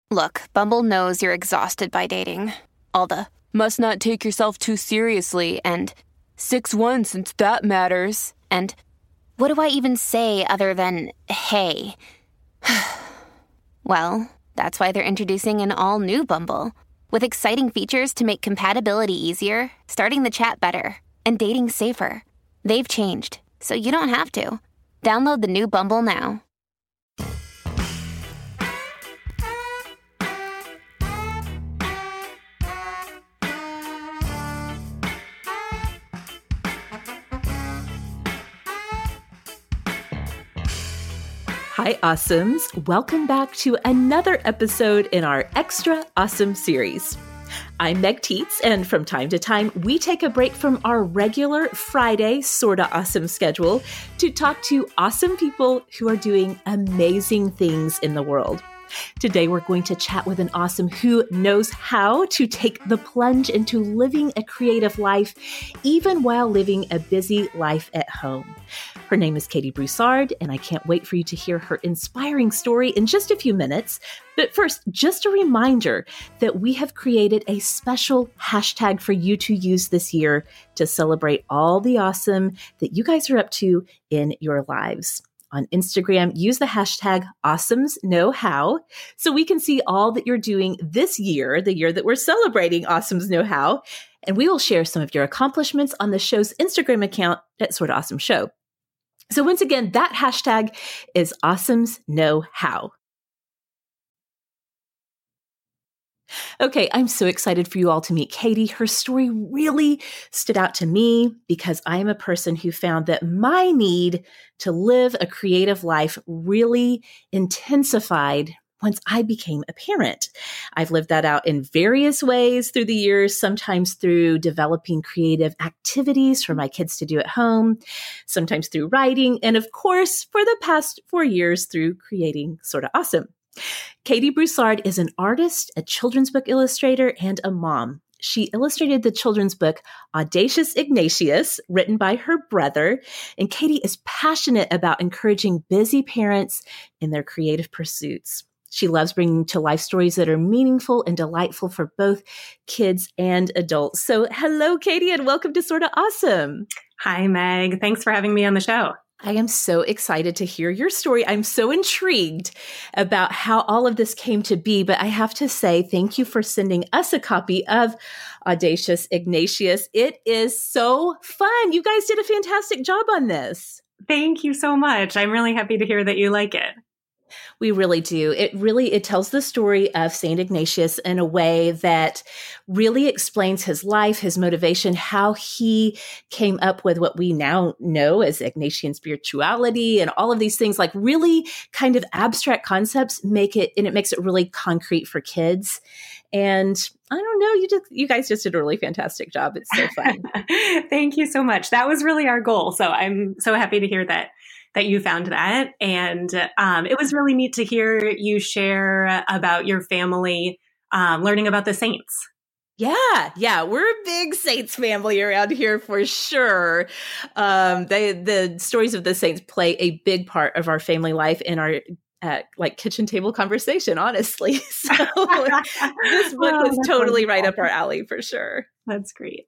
Look, Bumble knows you're exhausted by dating. All the must not take yourself too seriously and 6'1" since that matters. And what do I even say other than hey? Well, that's why they're introducing an all-new Bumble with exciting features to make compatibility easier, starting the chat better, and dating safer. They've changed, so you don't have to. Download the new Bumble now. Hi, Awesomes. Welcome back to another episode in our Extra Awesome series. I'm Meg Tietz, and from time to time, we take a break from our regular Friday Sorta Awesome schedule to talk to awesome people who are doing amazing things in the world. Today, we're going to chat with an awesome who knows how to take the plunge into living a creative life, even while living a busy life at home. Her name is Katie Broussard, and I can't wait for you to hear her inspiring story in just a few minutes. But first, just a reminder that we have created a special hashtag for you to use this year to celebrate all the awesome that you guys are up to in your lives. On Instagram, use the hashtag AwesomeSKnowHow so we can see all that you're doing this year, the year that we're celebrating Awesomes Know How, and we will share some of your accomplishments on the show's Instagram account at Sorta Awesome Show. So once again, that hashtag is AwesomeSKnowHow. Okay, I'm so excited for you all to meet Katie. Her story really stood out to me because I am a person who found that my need to live a creative life really intensified once I became a parent. I've lived that out in various ways through the years, sometimes through developing creative activities for my kids to do at home, sometimes through writing, and of course, for the past 4 years through creating Sorta Awesome. Katie Broussard is an artist, a children's book illustrator, and a mom. She illustrated the children's book Audacious Ignatius, written by her brother, and Katie is passionate about encouraging busy parents in their creative pursuits. She loves bringing to life stories that are meaningful and delightful for both kids and adults. So hello, Katie, and welcome to Sorta Awesome. Hi, Meg. Thanks for having me on the show. I am so excited to hear your story. I'm so intrigued about how all of this came to be, but I have to say thank you for sending us a copy of Audacious Ignatius. It is so fun. You guys did a fantastic job on this. Thank you so much. I'm really happy to hear that you like it. We really do. It tells the story of St. Ignatius in a way that really explains his life, his motivation, how he came up with what we now know as Ignatian spirituality and all of these things, like really kind of abstract concepts makes it really concrete for kids. And I don't know, you guys just did a really fantastic job. It's so fun. Thank you so much. That was really our goal. So I'm so happy to hear that you found that. And it was really neat to hear you share about your family learning about the saints. Yeah, we're a big saints family around here for sure. The stories of the saints play a big part of our family life in our kitchen table conversation, honestly. So this book was totally right up our alley for sure. That's great.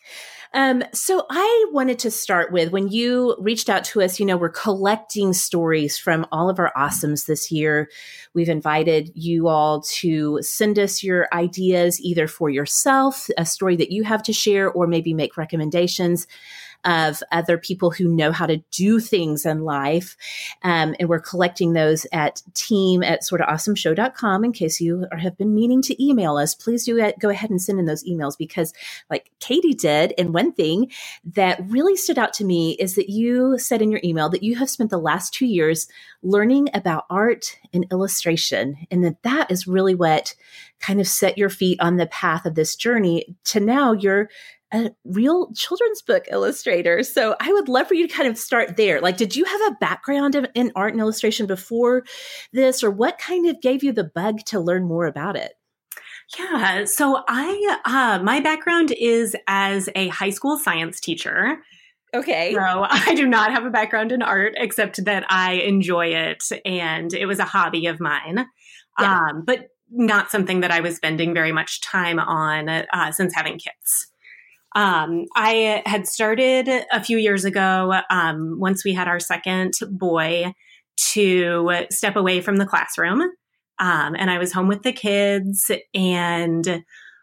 So I wanted to start with when you reached out to us, we're collecting stories from all of our awesomes this year. We've invited you all to send us your ideas either for yourself, a story that you have to share, or maybe make recommendations of other people who know how to do things in life. And we're collecting those at team@sortaawesomeshow.com. In case you have been meaning to email us, please go ahead and send in those emails because like Katie did. And one thing that really stood out to me is that you said in your email that you have spent the last 2 years learning about art and illustration. And that is really what kind of set your feet on the path of this journey to now you're a real children's book illustrator. So I would love for you to kind of start there. Like, did you have a background in art and illustration before this, or what kind of gave you the bug to learn more about it? Yeah. So my background is as a high school science teacher. Okay. So I do not have a background in art, except that I enjoy it and it was a hobby of mine. Yeah. But not something that I was spending very much time on since having kids. I had started a few years ago, once we had our second boy, to step away from the classroom. And I was home with the kids. And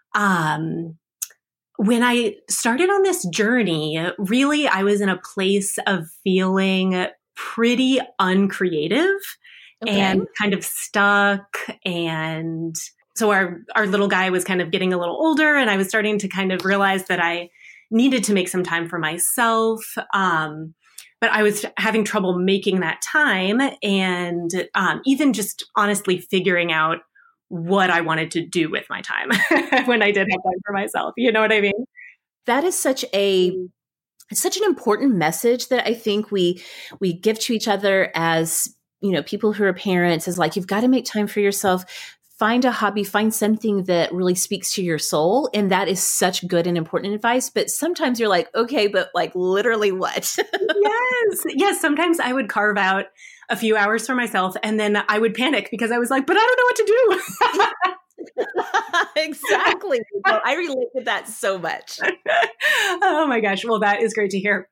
when I started on this journey, really, I was in a place of feeling pretty uncreative and kind of stuck. And so our little guy was kind of getting a little older, and I was starting to kind of realize that I needed to make some time for myself. But I was having trouble making that time, and even just honestly figuring out what I wanted to do with my time when I did have time for myself. You know what I mean? That is such an important message that I think we give to each other as, people who are parents, is like, you've got to make time for yourself. Find a hobby, find something that really speaks to your soul. And that is such good and important advice. But sometimes you're like, okay, but like literally what? Yes. Sometimes I would carve out a few hours for myself, and then I would panic because I was like, but I don't know what to do. Exactly. Well, I relate to that so much. Oh my gosh. Well, that is great to hear.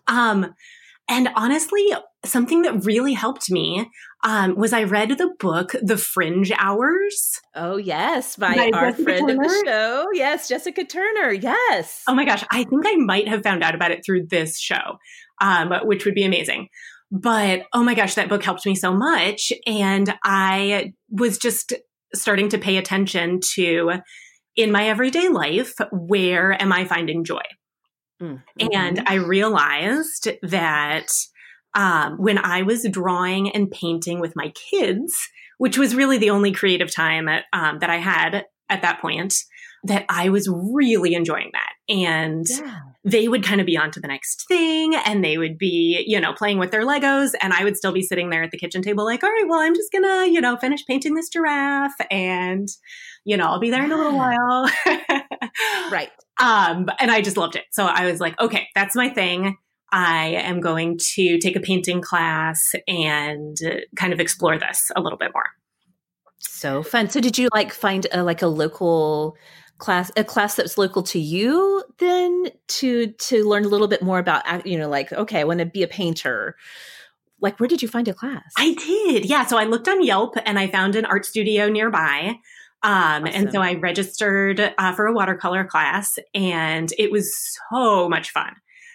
And honestly, something that really helped me was I read the book, The Fringe Hours. Oh, yes. By our friend of the show. Yes, Jessica Turner. Yes. Oh my gosh. I think I might have found out about it through this show, which would be amazing. But oh my gosh, that book helped me so much. And I was just starting to pay attention to, in my everyday life, where am I finding joy? Mm-hmm. And I realized that when I was drawing and painting with my kids, which was really the only creative time that I had at that point, that I was really enjoying that. And they would kind of be on to the next thing, and they would be, playing with their Legos, and I would still be sitting there at the kitchen table like, all right, well, I'm just gonna, finish painting this giraffe, and, I'll be there in a little while. Right. And I just loved it. So I was like, okay, that's my thing. I am going to take a painting class and kind of explore this a little bit more. So fun. So did you find a local class, a class that's local to you then to learn a little bit more about, okay, I want to be a painter. Where did you find a class? I did. Yeah. So I looked on Yelp and I found an art studio nearby. Awesome. And so I registered for a watercolor class, and it was so much fun.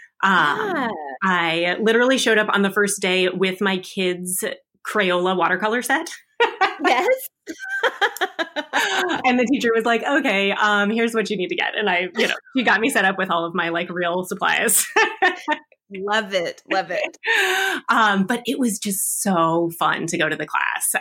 I literally showed up on the first day with my kids' Crayola watercolor set. Yes. And the teacher was like, okay, here's what you need to get. And she got me set up with all of my real supplies. Love it. Love it. But it was just so fun to go to the class.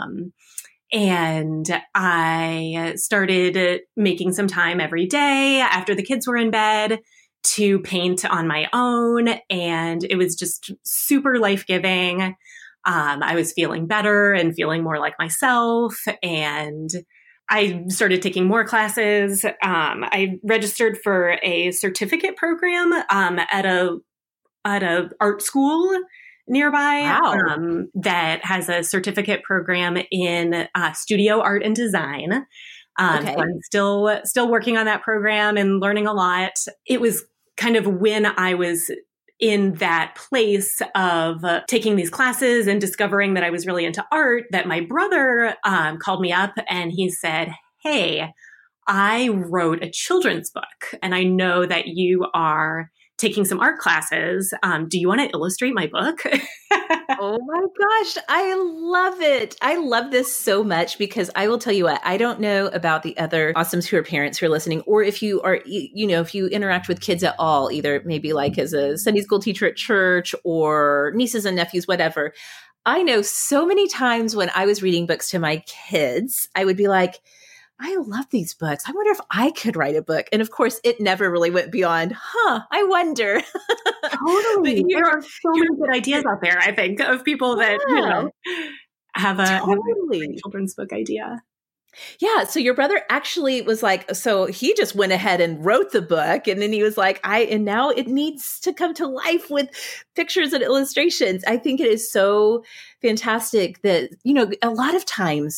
And I started making some time every day after the kids were in bed to paint on my own. And it was just super life-giving. I was feeling better and feeling more like myself. And I started taking more classes. I registered for a certificate program at a art school nearby. Wow. That has a certificate program in studio art and design. Okay. So I'm still working on that program and learning a lot. It was kind of when I was in that place of taking these classes and discovering that I was really into art that my brother called me up and he said, hey, I wrote a children's book and I know that you are taking some art classes. Do you want to illustrate my book? Oh my gosh, I love it. I love this so much because I will tell you what, I don't know about the other awesomes who are parents who are listening, or if you are, if you interact with kids at all, either maybe as a Sunday school teacher at church or nieces and nephews, whatever. I know so many times when I was reading books to my kids, I would be like, I love these books. I wonder if I could write a book. And of course, it never really went beyond, I wonder. Totally. There are so many good ideas out there, I think, of people that, have a children's book idea. Yeah. So your brother actually was so he just went ahead and wrote the book. And then he was like, and now it needs to come to life with pictures and illustrations. I think it is so fantastic that, a lot of times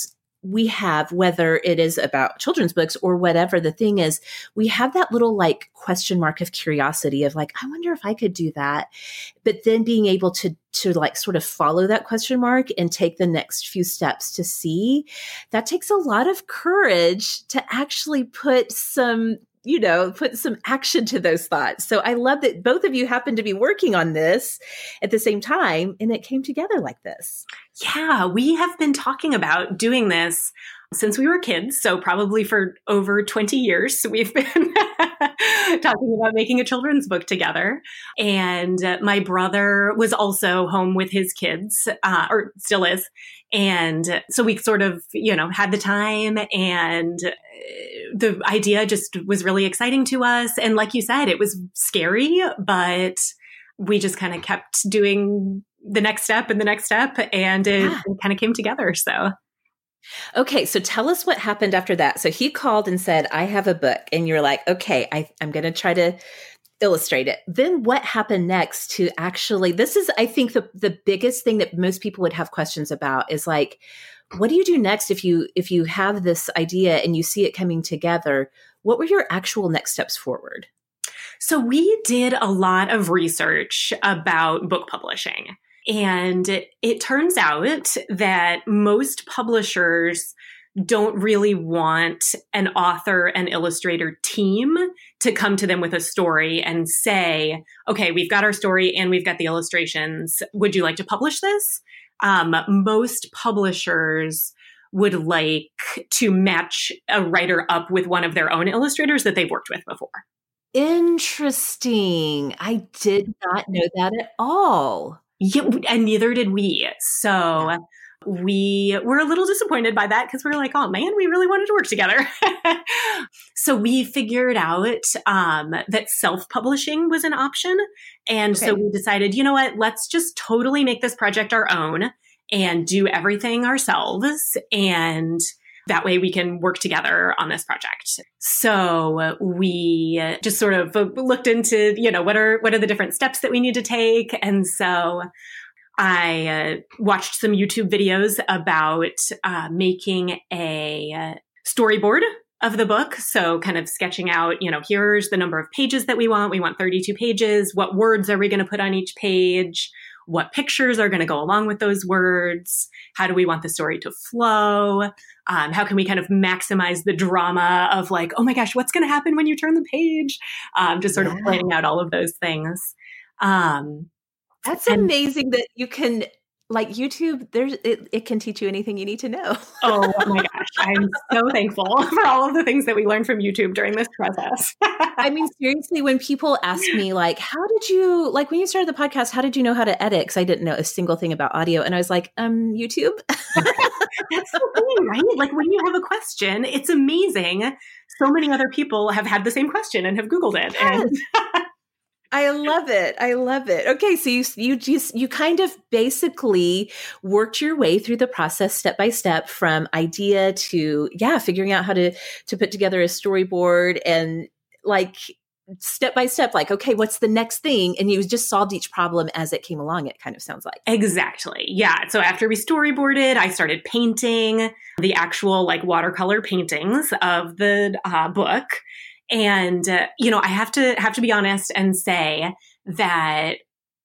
we have, whether it is about children's books or whatever, the thing is, we have that little like question mark of curiosity of like, I wonder if I could do that. But then being able to like sort of follow that question mark and take the next few steps to see, that takes a lot of courage to actually put some action to those thoughts. So I love that both of you happen to be working on this at the same time, and it came together like this. Yeah, we have been talking about doing this since we were kids. So probably for over 20 years, we've been talking about making a children's book together. And my brother was also home with his kids, or still is. And so we sort of, had the time, and the idea just was really exciting to us. And like you said, it was scary, but we just kind of kept doing the next step and the next step, and it kind of came together. So. Okay. So tell us what happened after that. So he called and said, I have a book, and you're like, okay, I'm going to try to illustrate it. Then what happened next to actually, this is, I think the biggest thing that most people would have questions about is like, what do you do next if you have this idea and you see it coming together? What were your actual next steps forward? So we did a lot of research about book publishing. And it turns out that most publishers don't really want an author and illustrator team to come to them with a story and say, okay, we've got our story and we've got the illustrations. Would you like to publish this? Most publishers would like to match a writer up with one of their own illustrators that they've worked with before. Interesting. I did not know that at all. Yeah, and neither did we. So we were a little disappointed by that because we were like, oh man, we really wanted to work together. So we figured out that self-publishing was an option. And so we decided, you know what, let's just totally make this project our own and do everything ourselves. And that way we can work together on this project. So we just sort of looked into, what are the different steps that we need to take. And so I watched some YouTube videos about making a storyboard of the book. So kind of sketching out, here's the number of pages that we want. We want 32 pages. What words are we going to put on each page? What pictures are going to go along with those words? How do we want the story to flow? How can we kind of maximize the drama of like, oh my gosh, what's going to happen when you turn the page? Just sort of planning out all of those things. That's amazing that you can, like YouTube, it can teach you anything you need to know. Oh my gosh. I'm so thankful for all of the things that we learned from YouTube during this process. I mean, seriously, when people ask me like, when you started the podcast, how did you know how to edit? Because I didn't know a single thing about audio. And I was like, YouTube. That's the thing, right? Like when you have a question, it's amazing. So many other people have had the same question and have Googled it. Yes. And I love it. I love it. Okay. So you kind of basically worked your way through the process step by step from idea to, figuring out how to put together a storyboard and like step by step, like, okay, what's the next thing? And you just solved each problem as it came along. It kind of sounds like. Exactly. Yeah. So after we storyboarded, I started painting the actual like watercolor paintings of the book. And, I have to be honest and say that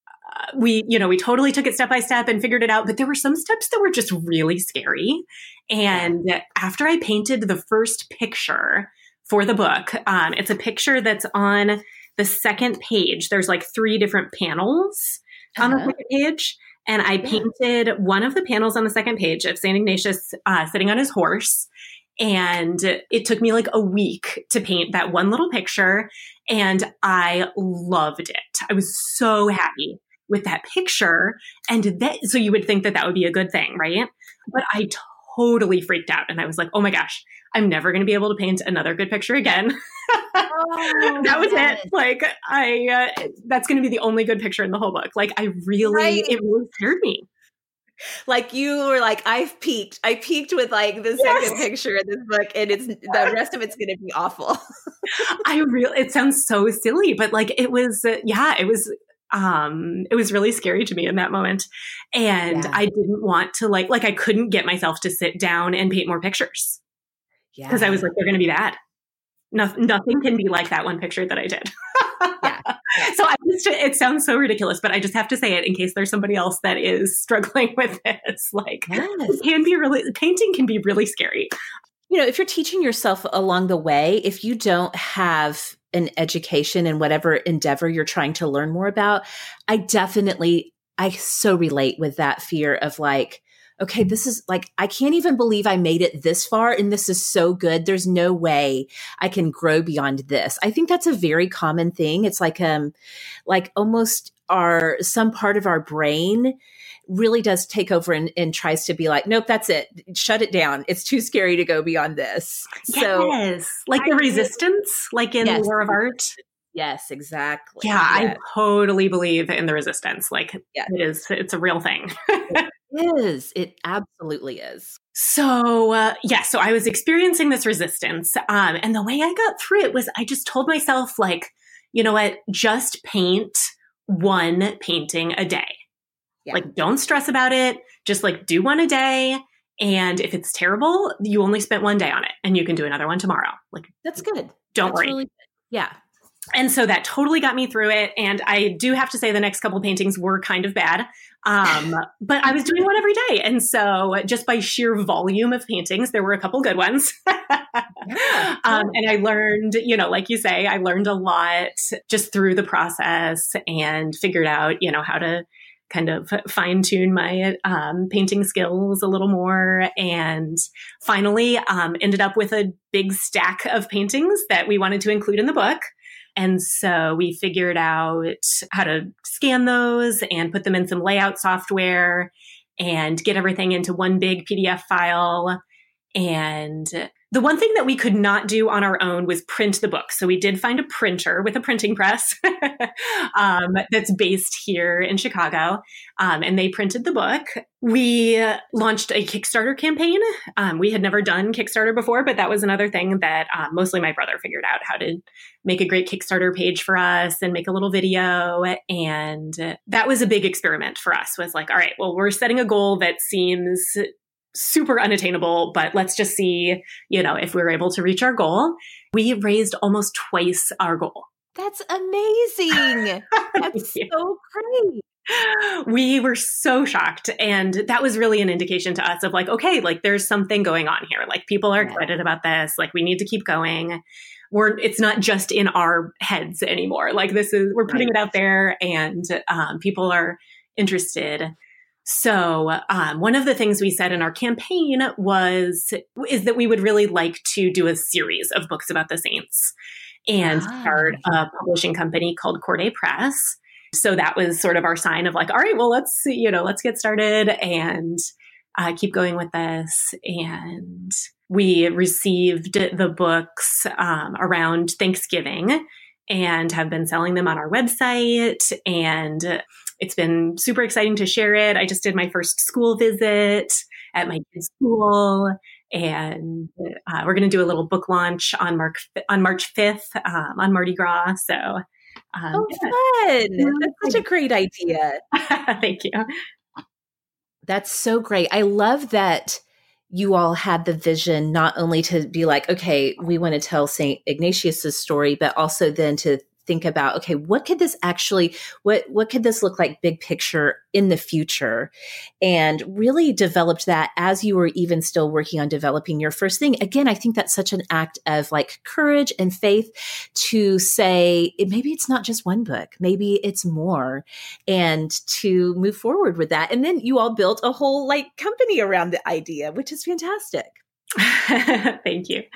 we totally took it step by step and figured it out. But there were some steps that were just really scary. And after I painted the first picture for the book, it's a picture that's on the second page. There's like 3 different panels on the second page. And I painted one of the panels on the second page of St. Ignatius sitting on his horse. And it took me like a week to paint that one little picture. And I loved it. I was so happy with that picture. And so you would think that would be a good thing, right? But I totally freaked out. And I was like, oh my gosh, I'm never going to be able to paint another good picture again. That was it. Like that's going to be the only good picture in the whole book. Like it really scared me. Like you were like, I peaked with like the second picture of this book, and the rest of it's going to be awful. It sounds so silly, but like it was, it was It was really scary to me in that moment. And I didn't want to like I couldn't get myself to sit down and paint more pictures. Because I was like, they're going to be bad. Nothing can be like that one picture that I did. So it sounds so ridiculous, but I just have to say it in case there's somebody else that is struggling with this. Like, painting can be really scary. If you're teaching yourself along the way, if you don't have an education in whatever endeavor you're trying to learn more about, I so relate with that fear of like, okay, this is like, I can't even believe I made it this far and this is so good. There's no way I can grow beyond this. I think that's a very common thing. It's like almost some part of our brain really does take over and tries to be like, nope, that's it. Shut it down. It's too scary to go beyond this. Yes. So, like the resistance, like in the War of Art. Yes, exactly. Yeah, I totally believe in the resistance. Like it's a real thing. It absolutely is. So, so I was experiencing this resistance. And the way I got through it was I just told myself, like, you know what, just paint one painting a day. Yeah. Like, don't stress about it. Just like do one a day. And if it's terrible, you only spent one day on it and you can do another one tomorrow. Like, that's good. Don't worry. Really good. Yeah. And so that totally got me through it. And I do have to say the next couple paintings were kind of bad. But I was doing one every day. And so just by sheer volume of paintings, there were a couple good ones. And I learned, like you say, I learned a lot just through the process and figured out, how to kind of fine tune my painting skills a little more, and finally ended up with a big stack of paintings that we wanted to include in the book. And so we figured out how to scan those and put them in some layout software and get everything into one big PDF file. And the one thing that we could not do on our own was print the book. So we did find a printer with a printing press that's based here in Chicago. And they printed the book. We launched a Kickstarter campaign. We had never done Kickstarter before, but that was another thing that mostly my brother figured out how to make a great Kickstarter page for us and make a little video. And that was a big experiment for us, was like, all right, well, we're setting a goal that seems super unattainable, but let's just see, if we're able to reach our goal. We raised almost twice our goal. That's amazing. That's so great. We were so shocked. And that was really an indication to us of like, okay, like there's something going on here. Like people are excited about this. Like we need to keep going. It's not just in our heads anymore. Like we're putting it out there and people are interested. So one of the things we said in our campaign is that we would really like to do a series of books about the saints and start a publishing company called Corday Press. So that was sort of our sign of like, all right, well, let's get started and keep going with this. And we received the books around Thanksgiving and have been selling them on our website. And it's been super exciting to share it. I just did my first school visit at my kid's school. And we're going to do a little book launch on March 5th on Mardi Gras. So, fun! That's such a great idea. Thank you. That's so great. I love that you all had the vision not only to be like, okay, we want to tell St. Ignatius's story, but also then to think about, okay, what could this look like big picture in the future? And really developed that as you were even still working on developing your first thing. Again, I think that's such an act of like courage and faith to say, maybe it's not just one book, maybe it's more, and to move forward with that. And then you all built a whole like company around the idea, which is fantastic. Thank you.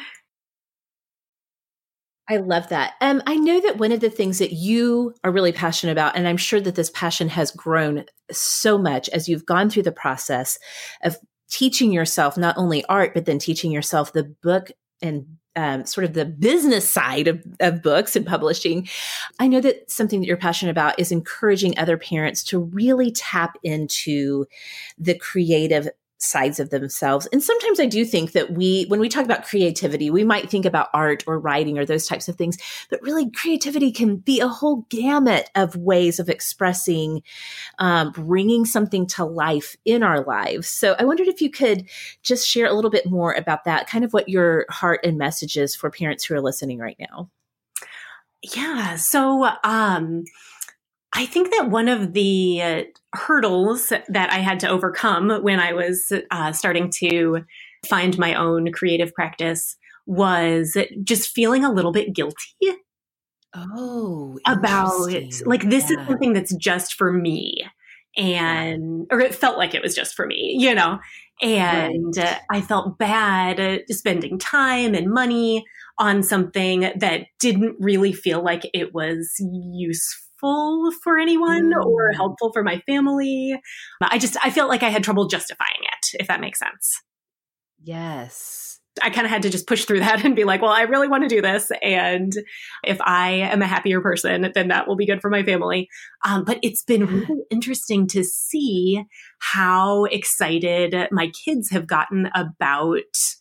I love that. I know that one of the things that you are really passionate about, and I'm sure that this passion has grown so much as you've gone through the process of teaching yourself not only art, but then teaching yourself the book and sort of the business side of books and publishing. I know that something that you're passionate about is encouraging other parents to really tap into the creative sides of themselves. And sometimes I do think that when we talk about creativity, we might think about art or writing or those types of things, but really creativity can be a whole gamut of ways of expressing, bringing something to life in our lives. So I wondered if you could just share a little bit more about that, kind of what your heart and message is for parents who are listening right now. Yeah. So, I think that one of the hurdles that I had to overcome when I was starting to find my own creative practice was just feeling a little bit guilty about it. Like, this is something that's just for me. Or it felt like it was just for me, and I felt bad spending time and money on something that didn't really feel like it was useful for anyone or helpful for my family. I felt like I had trouble justifying it, if that makes sense. Yes. I kind of had to just push through that and be like, well, I really want to do this. And if I am a happier person, then that will be good for my family. But it's been really interesting to see how excited my kids have gotten about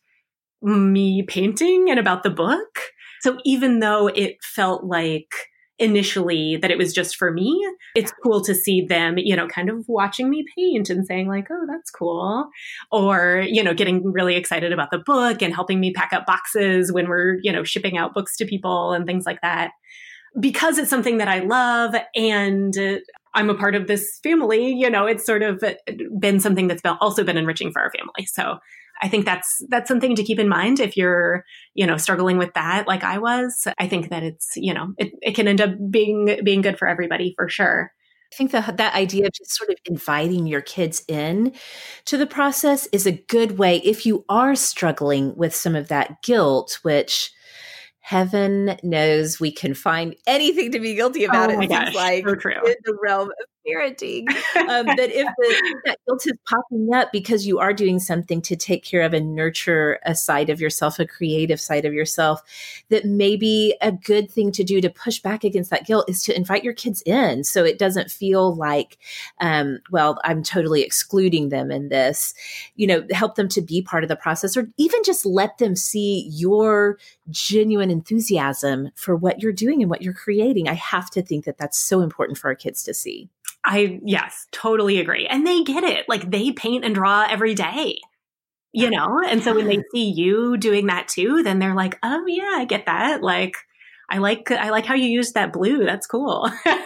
me painting and about the book. So even though it felt like initially that it was just for me, it's cool to see them, kind of watching me paint and saying like, oh, that's cool. Or, getting really excited about the book and helping me pack up boxes when we're, shipping out books to people and things like that. Because it's something that I love and I'm a part of this family, it's sort of been something that's also been enriching for our family. So I think that's something to keep in mind if you're, struggling with that like I was. I think that it's, it can end up being good for everybody for sure. I think that idea of just sort of inviting your kids in to the process is a good way if you are struggling with some of that guilt, which heaven knows we can find anything to be guilty about. Oh my gosh, like so true. In the realm of parenting. But if that guilt is popping up because you are doing something to take care of and nurture a side of yourself, a creative side of yourself, that maybe a good thing to do to push back against that guilt is to invite your kids in. So it doesn't feel like, well, I'm totally excluding them in this, help them to be part of the process, or even just let them see your genuine enthusiasm for what you're doing and what you're creating. I have to think that that's so important for our kids to see. Yes, totally agree. And they get it. Like, they paint and draw every day, and so when they see you doing that too, then they're like, oh yeah, I get that. Like, I like how you used that blue. That's cool.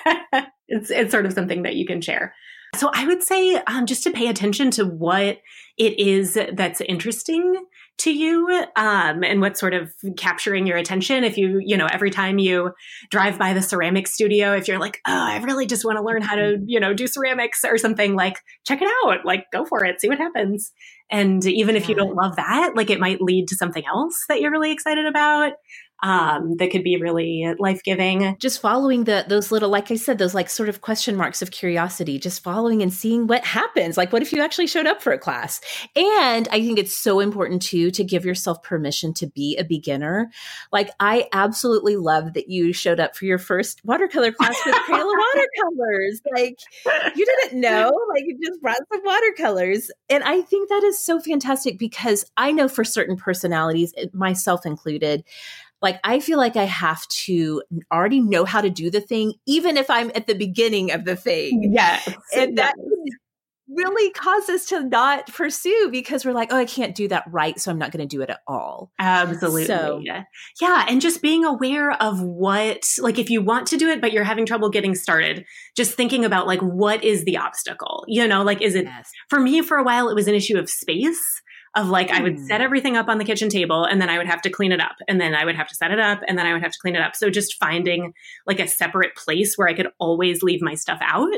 It's sort of something that you can share. So I would say just to pay attention to what it is that's interesting to you and what's sort of capturing your attention. If you, every time you drive by the ceramic studio, if you're like, oh, I really just want to learn how to, do ceramics or something, like, check it out, like, go for it, see what happens. And even if you don't love that, like, it might lead to something else that you're really excited about. That could be really life-giving. Just following those little, like I said, those like sort of question marks of curiosity, just following and seeing what happens. Like, what if you actually showed up for a class? And I think it's so important too, to give yourself permission to be a beginner. Like, I absolutely love that you showed up for your first watercolor class with Crayola watercolors. Like, you didn't know, like, you just brought some watercolors. And I think that is so fantastic because I know for certain personalities, myself included, like, I feel like I have to already know how to do the thing, even if I'm at the beginning of the thing. Yes. And that really causes us to not pursue because we're like, oh, I can't do that right, so I'm not going to do it at all. Absolutely. So, yeah. And just being aware of what, like, if you want to do it, but you're having trouble getting started, just thinking about, like, what is the obstacle? Like, is it, for me, for a while, it was an issue of space. Of like, I would set everything up on the kitchen table and then I would have to clean it up and then I would have to set it up and then I would have to clean it up. So just finding like a separate place where I could always leave my stuff out,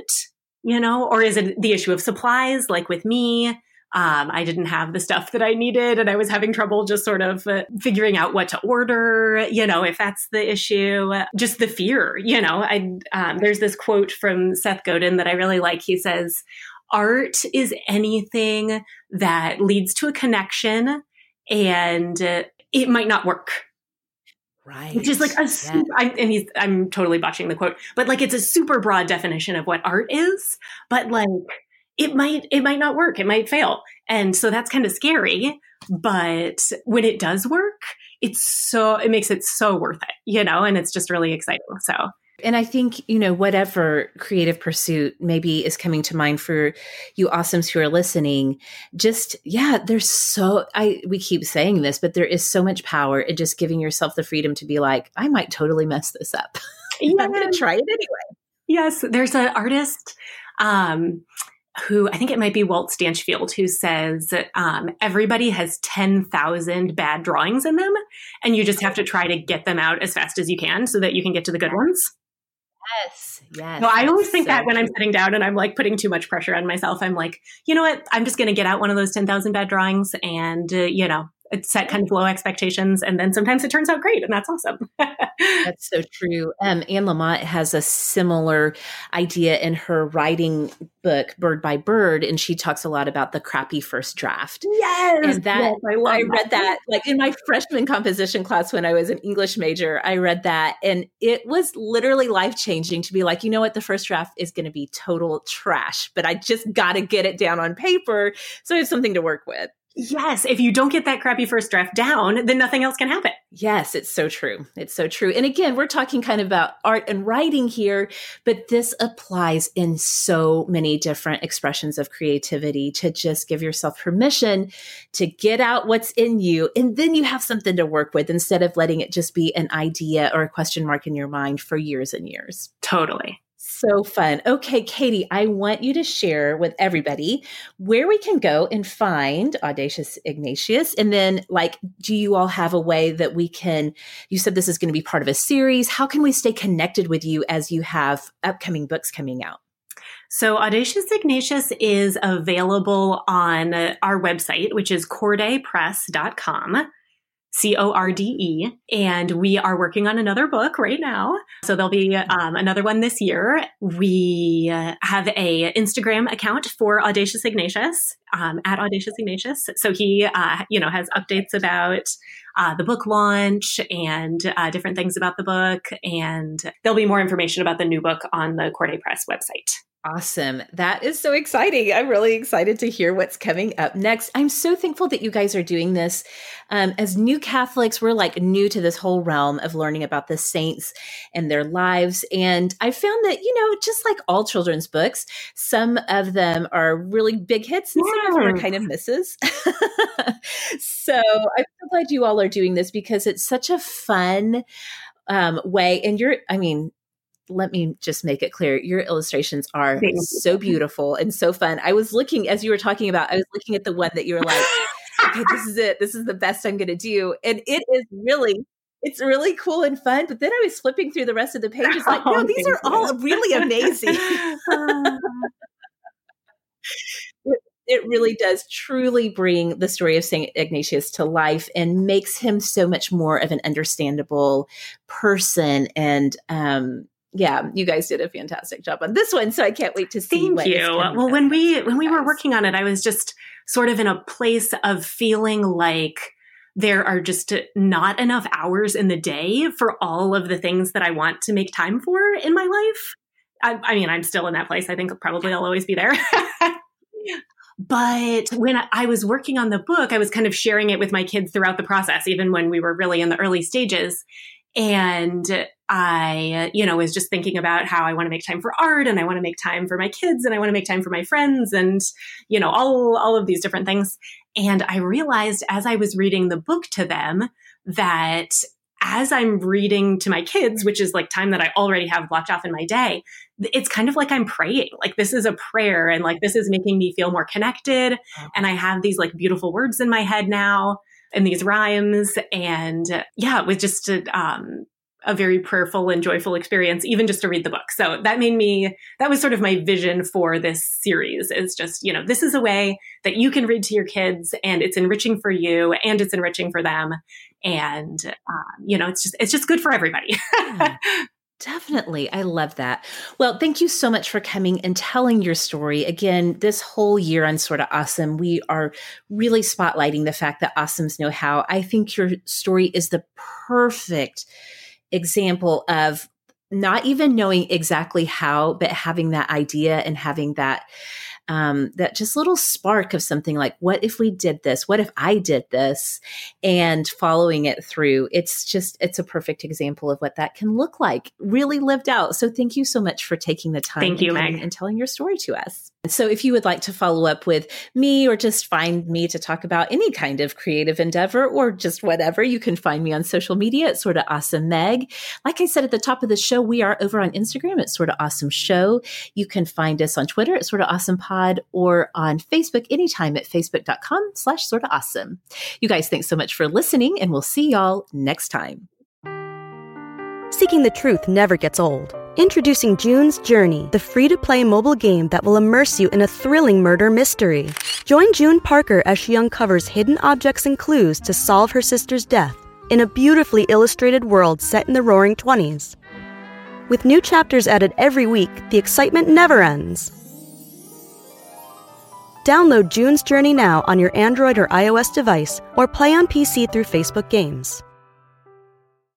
or is it the issue of supplies? Like with me, I didn't have the stuff that I needed and I was having trouble just sort of figuring out what to order, if that's the issue, just the fear, there's this quote from Seth Godin that I really like. He says, art is anything that leads to a connection and it might not work. Right. Which is like I'm totally botching the quote, but like, it's a super broad definition of what art is, but like, it might not work. It might fail. And so that's kind of scary. But when it does work, it makes it so worth it, and it's just really exciting. So. And I think, whatever creative pursuit maybe is coming to mind for you awesomes who are listening, we keep saying this, but there is so much power in just giving yourself the freedom to be like, I might totally mess this up. Yeah. I'm going to try it anyway. Yes. There's an artist, who I think it might be Walt Stanchfield, who says everybody has 10,000 bad drawings in them, and you just have to try to get them out as fast as you can so that you can get to the good ones. Yes. No, I always think that when I'm sitting down and I'm like putting too much pressure on myself, I'm like, you know what? I'm just going to get out one of those 10,000 bad drawings and, set kind of low expectations. And then sometimes it turns out great. And that's awesome. That's so true. Anne Lamott has a similar idea in her writing book, Bird by Bird. And she talks a lot about the crappy first draft. Yes. And I read that like in my freshman composition class when I was an English major. I read that and it was literally life-changing to be like, you know what? The first draft is going to be total trash, but I just got to get it down on paper so I have something to work with. Yes. If you don't get that crappy first draft down, then nothing else can happen. Yes, it's so true. It's so true. And again, we're talking kind of about art and writing here, but this applies in so many different expressions of creativity to just give yourself permission to get out what's in you. And then you have something to work with instead of letting it just be an idea or a question mark in your mind for years and years. Totally. So fun. Okay, Katie, I want you to share with everybody where we can go and find Audacious Ignatius. And then do you all have a way that you said this is going to be part of a series. How can we stay connected with you as you have upcoming books coming out? So Audacious Ignatius is available on our website, which is cordepress.com. CORDE. And we are working on another book right now. So there'll be another one this year. We have a Instagram account for Audacious Ignatius, at Audacious Ignatius. So he, has updates about the book launch and different things about the book. And there'll be more information about the new book on the Corday Press website. Awesome. That is so exciting. I'm really excited to hear what's coming up next. I'm so thankful that you guys are doing this. As new Catholics, we're new to this whole realm of learning about the saints and their lives. And I found that, just like all children's books, some of them are really big hits and some of them are kind of misses. So I'm so glad you all are doing this because it's such a fun way. And let me just make it clear. Your illustrations are so beautiful and so fun. I was looking, as you were talking about, I was looking at the one that you were like, okay, this is it. This is the best I'm going to do. And it's really cool and fun. But then I was flipping through the rest of the pages like, no, these are all really amazing. It really does truly bring the story of St. Ignatius to life and makes him so much more of an understandable person. And, you guys did a fantastic job on this one. So I can't wait to see. Thank you. Well, when we were working on it, I was just sort of in a place of feeling like there are just not enough hours in the day for all of the things that I want to make time for in my life. I'm still in that place. I think probably I'll always be there. But when I was working on the book, I was kind of sharing it with my kids throughout the process, even when we were really in the early stages. And I, was just thinking about how I want to make time for art and I want to make time for my kids and I want to make time for my friends and, all of these different things. And I realized as I was reading the book to them that as I'm reading to my kids, which is time that I already have blocked off in my day, it's kind of like I'm praying. This is a prayer and this is making me feel more connected. And I have these beautiful words in my head now and these rhymes. And it was just a very prayerful and joyful experience, even just to read the book. So that was sort of my vision for this series is just, this is a way that you can read to your kids and it's enriching for you and it's enriching for them. And, it's just good for everybody. Definitely. I love that. Well, thank you so much for coming and telling your story. Again, this whole year on Sorta Awesome, we are really spotlighting the fact that awesomes know how. I think your story is the perfect example of not even knowing exactly how, but having that idea and having that that just little spark of something like, what if we did this? What if I did this? And following it through, it's a perfect example of what that can look like, really lived out. So thank you so much for taking the time Thank you, Meg, and telling your story to us. So if you would like to follow up with me or just find me to talk about any kind of creative endeavor or just whatever, you can find me on social media at Sorta Awesome Meg. Like I said at the top of the show, we are over on Instagram at Sorta Awesome Show. You can find us on Twitter at Sorta Awesome Pod or on Facebook anytime at facebook.com/Sorta Awesome. You guys, thanks so much for listening, and we'll see y'all next time. Seeking the truth never gets old. Introducing June's Journey, the free-to-play mobile game that will immerse you in a thrilling murder mystery. Join June Parker as she uncovers hidden objects and clues to solve her sister's death in a beautifully illustrated world set in the Roaring '20s. With new chapters added every week, the excitement never ends. Download June's Journey now on your Android or iOS device or play on PC through Facebook Games.